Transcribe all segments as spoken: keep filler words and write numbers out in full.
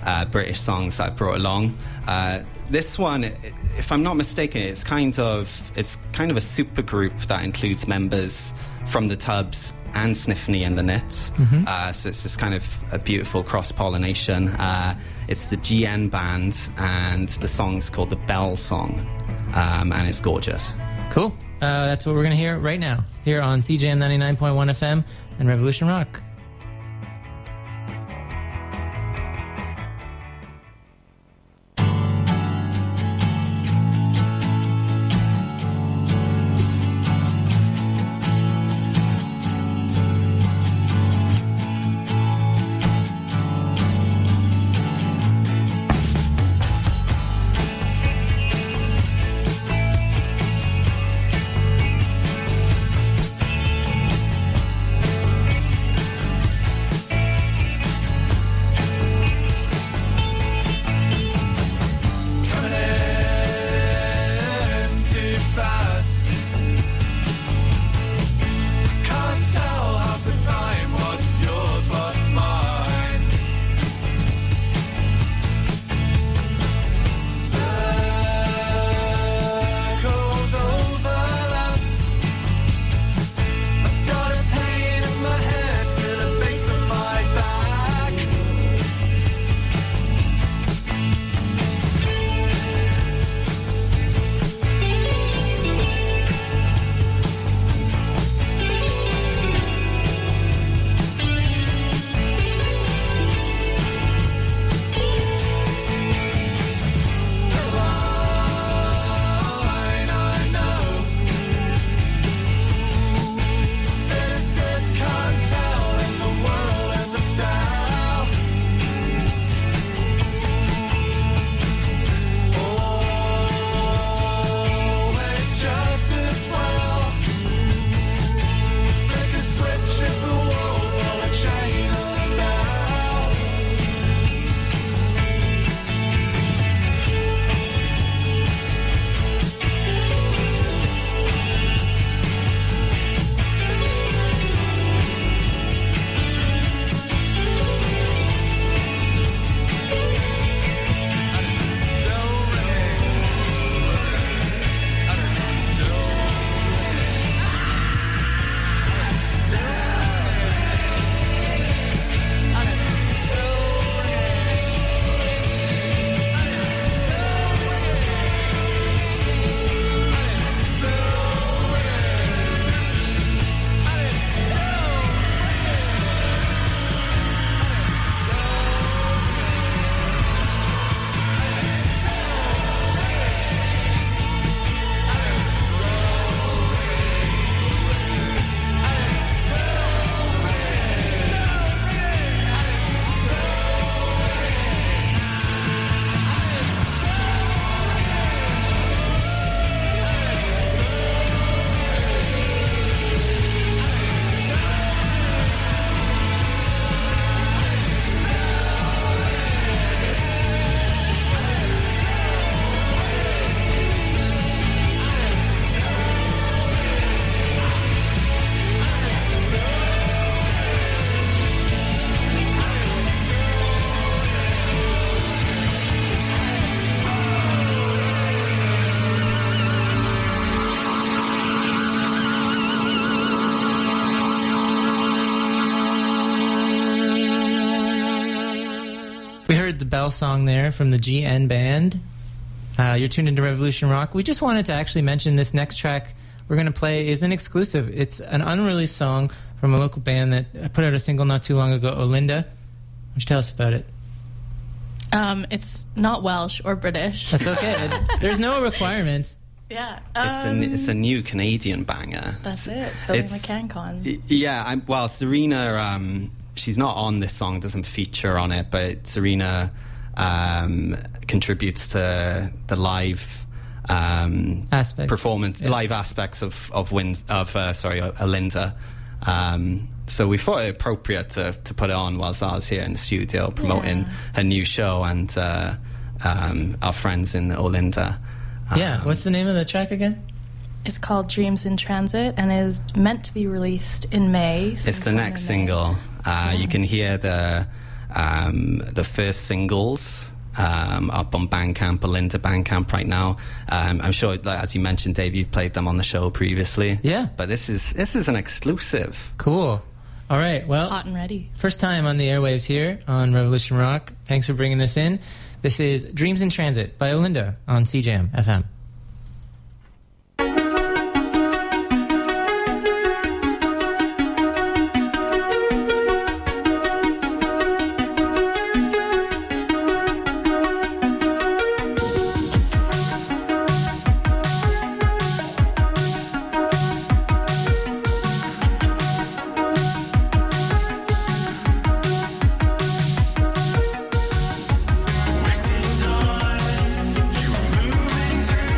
uh, British songs that I've brought along. Uh, this one, if I'm not mistaken, it's kind of it's kind of a super group that includes members from the Tubs and Sniffany and the Knits. Mm-hmm. Uh, so it's just kind of a beautiful cross-pollination. Uh, it's the G N Band, and the song's called The Bell Song, um, and it's gorgeous. Cool. Uh, that's what we're going to hear right now, here on C J M ninety-nine point one F M and Revolution Rock. The Bell Song there from the G N Band. Uh, you're tuned into Revolution Rock. We just wanted to actually mention this next track we're going to play is an exclusive. It's an unreleased song from a local band that put out a single not too long ago, Olinda. Why don't you tell us about it? Um, it's not Welsh or British. That's okay. There's no requirements. Yeah. It's, Um, a, it's a new Canadian banger. that's it. Filling It's- my CanCon. Yeah, I'm, well, Serena, um, she's not on this song, doesn't feature on it, but Serena um, contributes to the live um, Aspect. performance, Yeah. live aspects of of, Wins, of uh, sorry, Olinda. Um, so we thought it appropriate to, to put it on whilst I was here in the studio promoting Yeah. her new show and uh, um, our friends in Olinda. Yeah. Um, What's the name of the track again? It's called Dreams in Transit and is meant to be released in May. It's the sometime next in May. single. Uh, You can hear the Um, the first singles um, up on Bandcamp, Belinda Bandcamp right now. Um, I'm sure, like, as you mentioned, Dave, you've played them on the show previously. Yeah. But this is this is an exclusive. Cool. All right. Well, Hot and ready. First time on the airwaves here on Revolution Rock. Thanks for bringing this in. This is Dreams in Transit by Olinda on C J M F M. Wasting time, you were moving through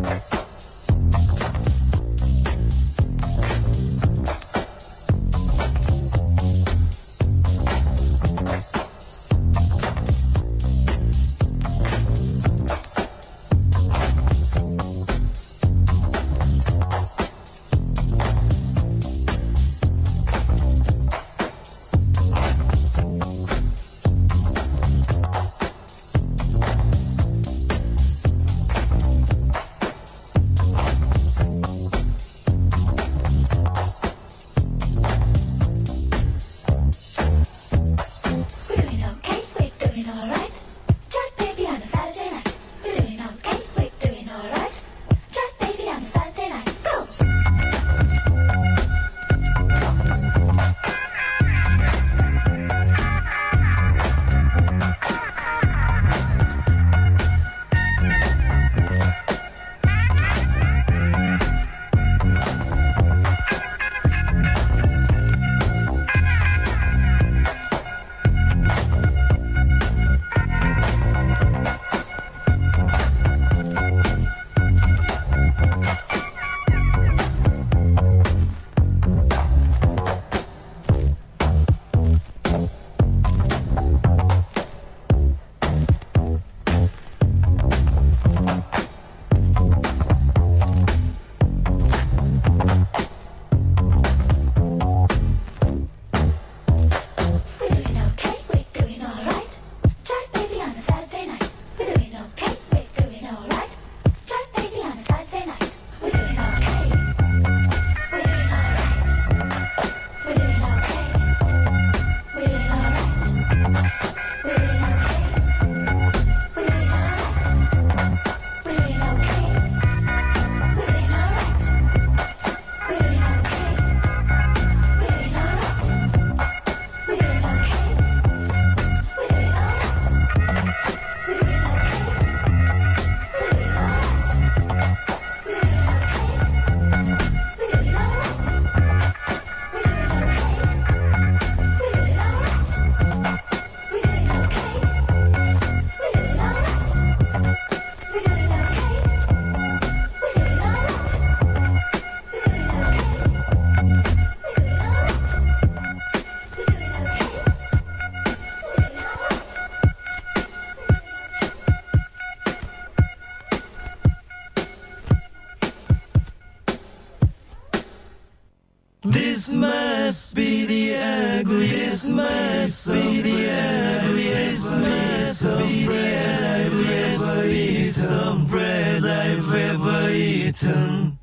This must be the ugly, this must be the ugly, this must be the ugliest piece of bread I've ever eaten.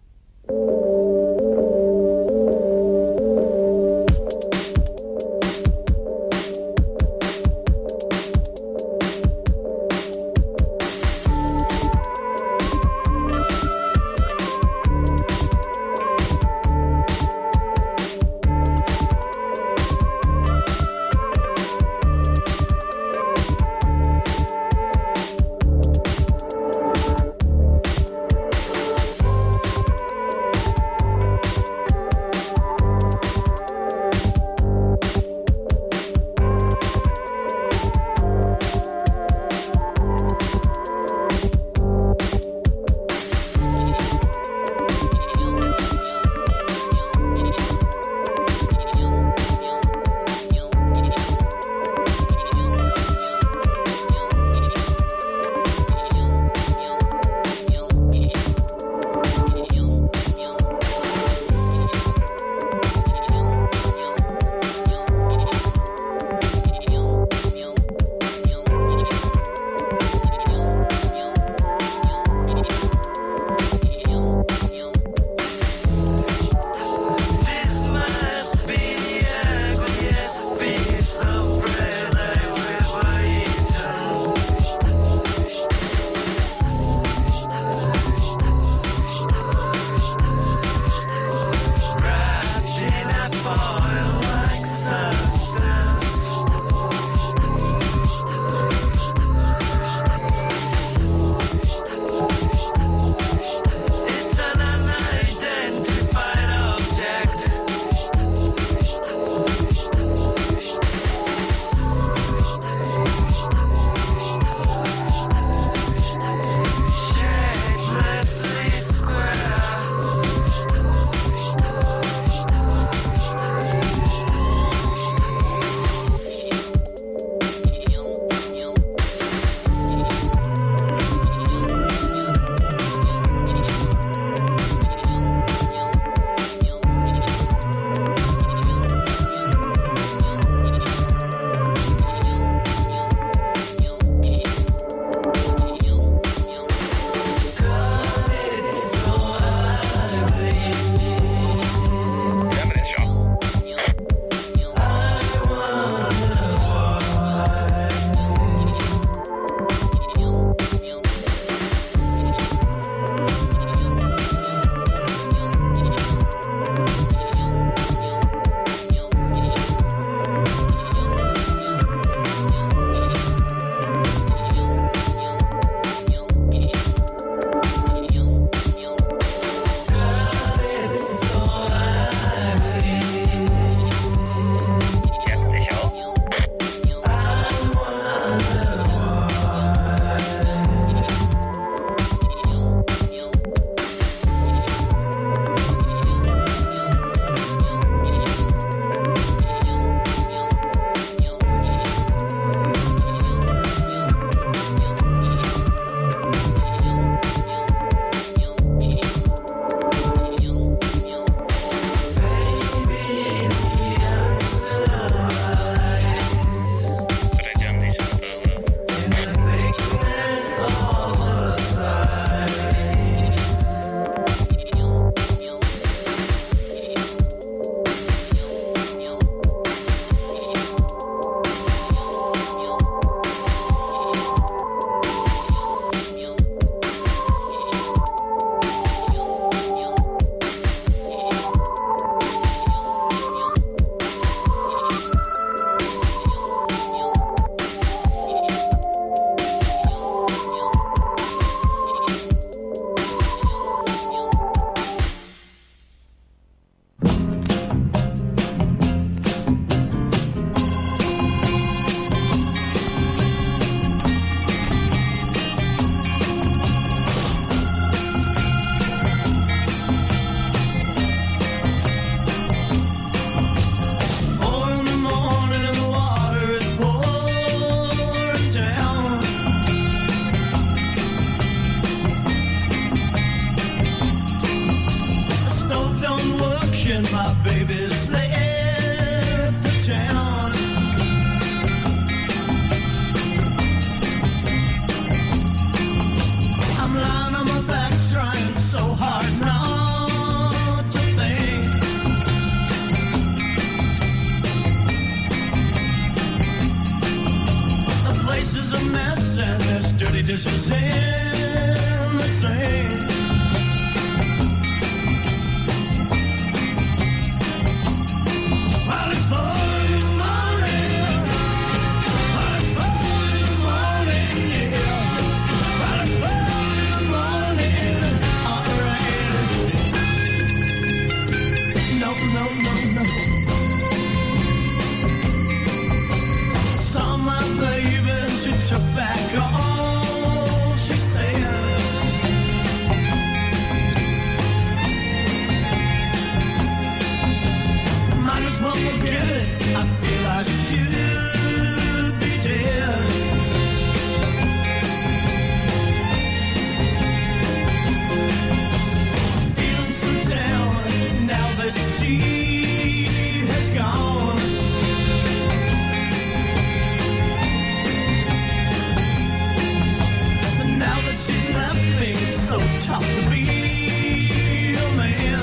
tough to be a man.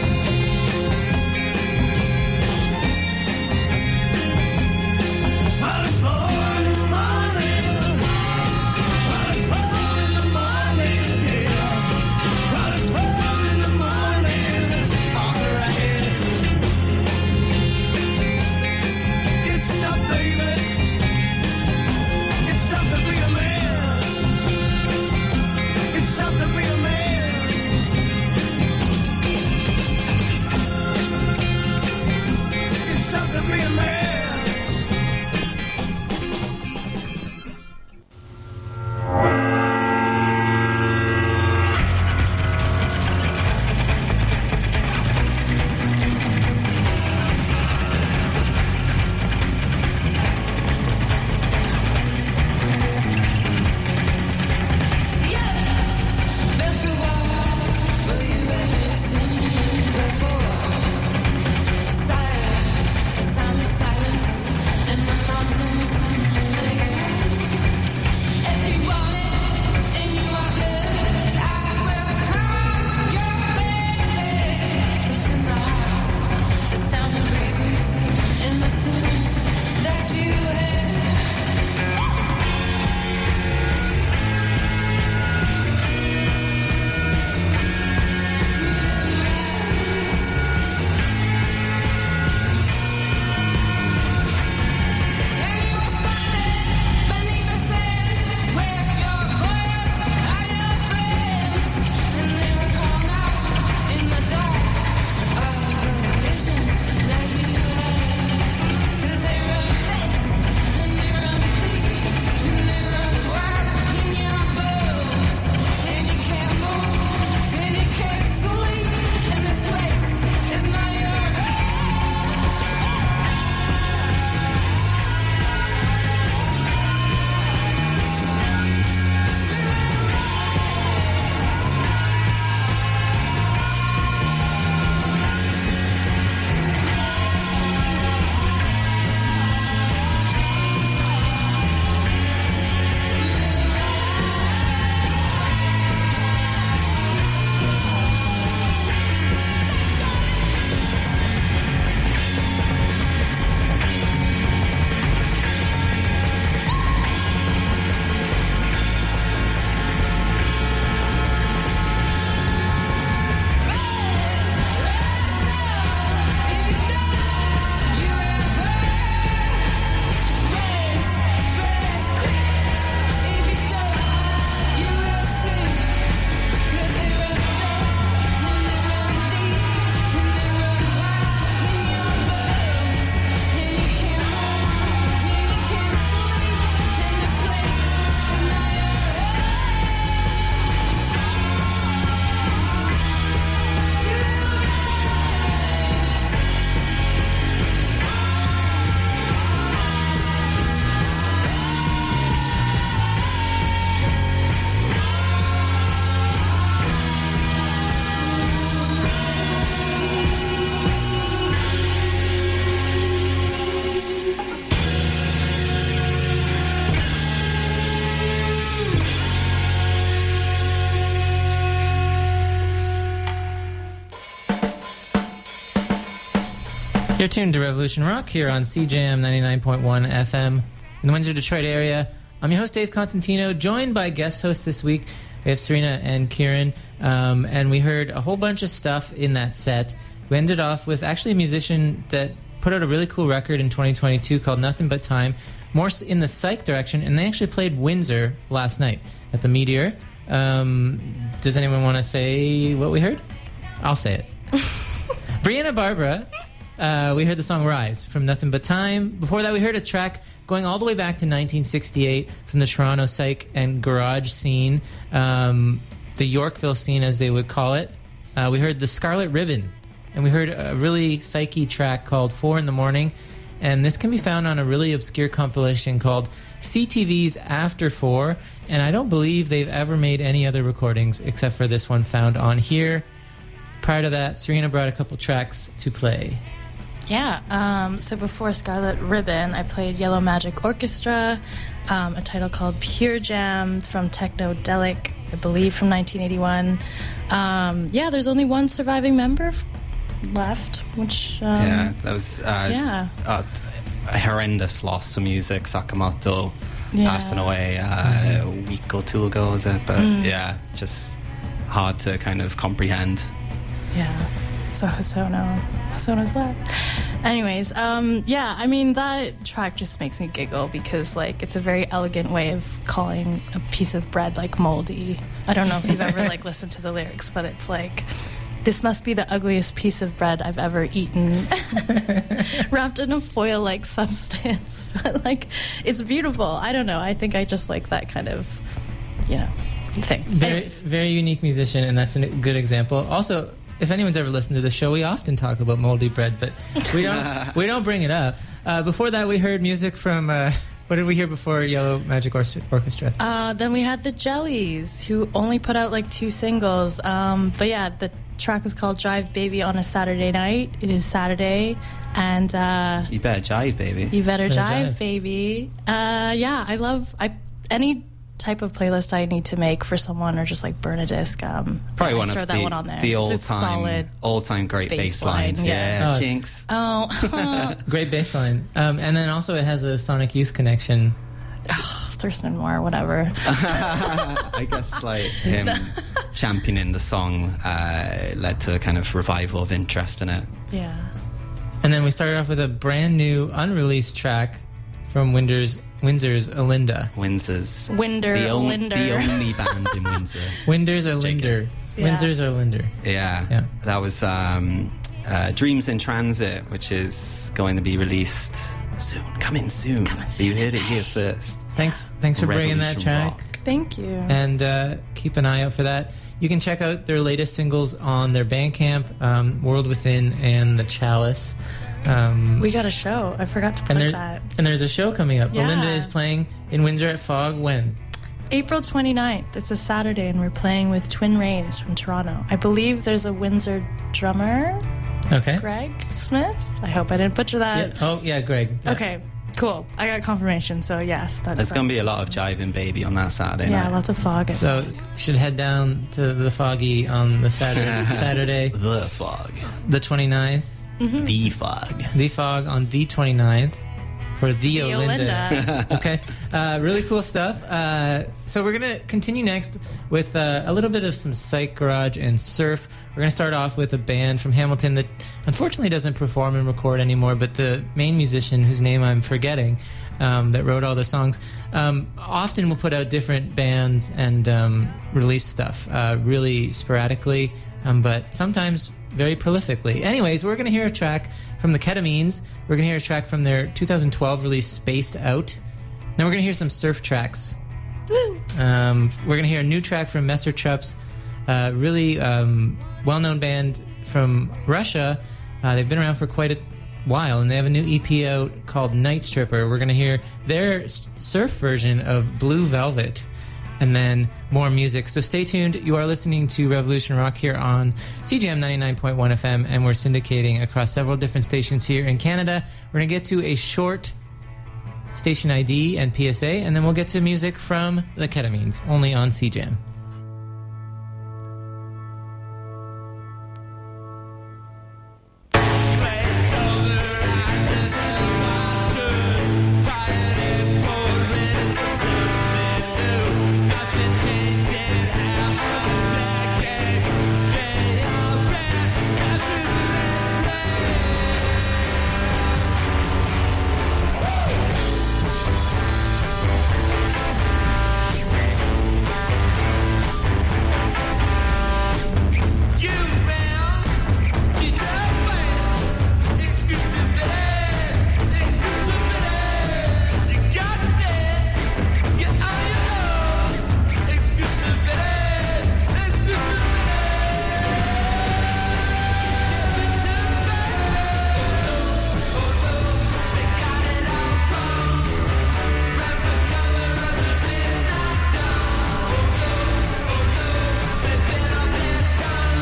But it's four in the morning. But it's four in the morning, yeah. But it's four in the morning, alright. It's tough, baby. It's tough to be a man. It's tough to be a man. It's tough to be a man. You're tuned to Revolution Rock here on C J M ninety-nine point one F M in the Windsor, Detroit area. I'm your host, Dave Constantino, joined by guest hosts this week. We have Serena and Kieran, um, and we heard a whole bunch of stuff in that set. We ended off with actually a musician that put out a really cool record in twenty twenty-two called Nothing But Time, more in the psych direction, and they actually played Windsor last night at the Meteor. Um, does anyone want to say what we heard? I'll say it. Brianna Barbara, uh, we heard the song Rise from Nothing But Time. Before that, we heard a track going all the way back to nineteen sixty-eight from the Toronto psych and garage scene, um, the Yorkville scene as they would call it. Uh, we heard The Scarlet Ribbon, and we heard a really psyche track called Four in the Morning, and this can be found on a really obscure compilation called C T V's After Four, and I don't believe they've ever made any other recordings except for this one found on here. Prior to that, Serena brought a couple tracks to play. Yeah, um, so before Scarlet Ribbon, I played Yellow Magic Orchestra, um, a title called Pure Jam from Technodelic, I believe from nineteen eighty-one. Um, yeah, there's only one surviving member f- left, which um, yeah, that was uh, yeah. uh, a horrendous loss to music. Sakamoto Yeah. passing away uh, a week or two ago, was it? But Mm. yeah, just hard to kind of comprehend. Yeah. So Hosono, Hosono's left. Anyways, um, yeah, I mean, that track just makes me giggle because, like, it's a very elegant way of calling a piece of bread, like, moldy. I don't know if you've ever, like, listened to the lyrics, but it's like, this must be the ugliest piece of bread I've ever eaten. Wrapped in a foil-like substance. Like, it's beautiful. I don't know. I think I just like that kind of, you know, thing. Very, Anyways. very unique musician, and that's a good example. Also, if anyone's ever listened to the show, we often talk about moldy bread, but we don't we don't bring it up. Uh, before that, we heard music from uh, what did we hear before Yellow Magic Or- Orchestra? Uh, then we had the Jellies, who only put out like two singles. Um, but yeah, the track was called Jive Baby on a Saturday Night. It is Saturday, and uh, You better jive, baby. you better Better jive, jive. baby. Uh, yeah, I love I any type of playlist I need to make for someone or just like burn a disc. Um, Probably I one throw of that the, one on there. the It's a all-time, solid. all-time great bass bass line, lines. yeah. Yeah, Oh, Jinx. Oh, Great bass line. Um, and then also it has a Sonic Youth connection. Thurston Moore, whatever. I guess like him championing the song uh, led to a kind of revival of interest in it. Yeah. And then we started off with a brand new unreleased track from Windsor's, Windsor's Alinda. Windsor's Winder, the, on- Linder. the only band in Windsor. Windsor's or J K. Linder. Yeah. Windsor's or Linder. Yeah, Yeah. that was um, uh, Dreams in Transit, which is going to be released soon. Coming soon. Coming So you soon, heard it here first. Thanks, thanks for bringing that Revolution track. Rock. Thank you. And uh, keep an eye out for that. You can check out their latest singles on their Bandcamp, um, World Within and The Chalice. Um, We got a show. I forgot to and, plug there, that. and there's a show coming up. Yeah. Belinda is playing in Windsor at Fog when? April twenty-ninth. It's a Saturday, and we're playing with Twin Rains from Toronto. I believe there's a Windsor drummer, Okay. Greg Smith. I hope I didn't butcher Yeah. that. Oh, yeah, Greg. Yeah. Okay, cool. I got confirmation, so yes. That's There's going to be a lot of jiving, baby, on that Saturday Yeah, night. lots of fog. I So think. you should head down to the Foggy on the Saturday, Saturday The fog. the twenty-ninth. Mm-hmm. The fog. The Fog on the twenty-ninth for the, The Olinda. Olinda. Okay, uh, really cool stuff. Uh, so we're going to continue next with uh, a little bit of some psych garage and surf. We're going to start off with a band from Hamilton that unfortunately doesn't perform and record anymore, but the main musician, whose name I'm forgetting, um, that wrote all the songs, um, often will put out different bands and um, release stuff uh, really sporadically, um, but sometimes very prolifically. Anyways, we're going to hear a track from the Ketamines. We're going to hear a track from their two thousand twelve release, Spaced Out. Then we're going to hear some surf tracks. Woo. Um, we're going to hear a new track from Messer Trups, uh, really um, well-known band from Russia. Uh, they've been around for quite a while, and they have a new E P out called Night Stripper. We're going to hear their s- surf version of Blue Velvet, and then more music. So stay tuned. You are listening to Revolution Rock here on C G M ninety-nine point one F M, and we're syndicating across several different stations here in Canada. We're going to get to a short station I D and P S A, and then we'll get to music from the Ketamines, only on C G M.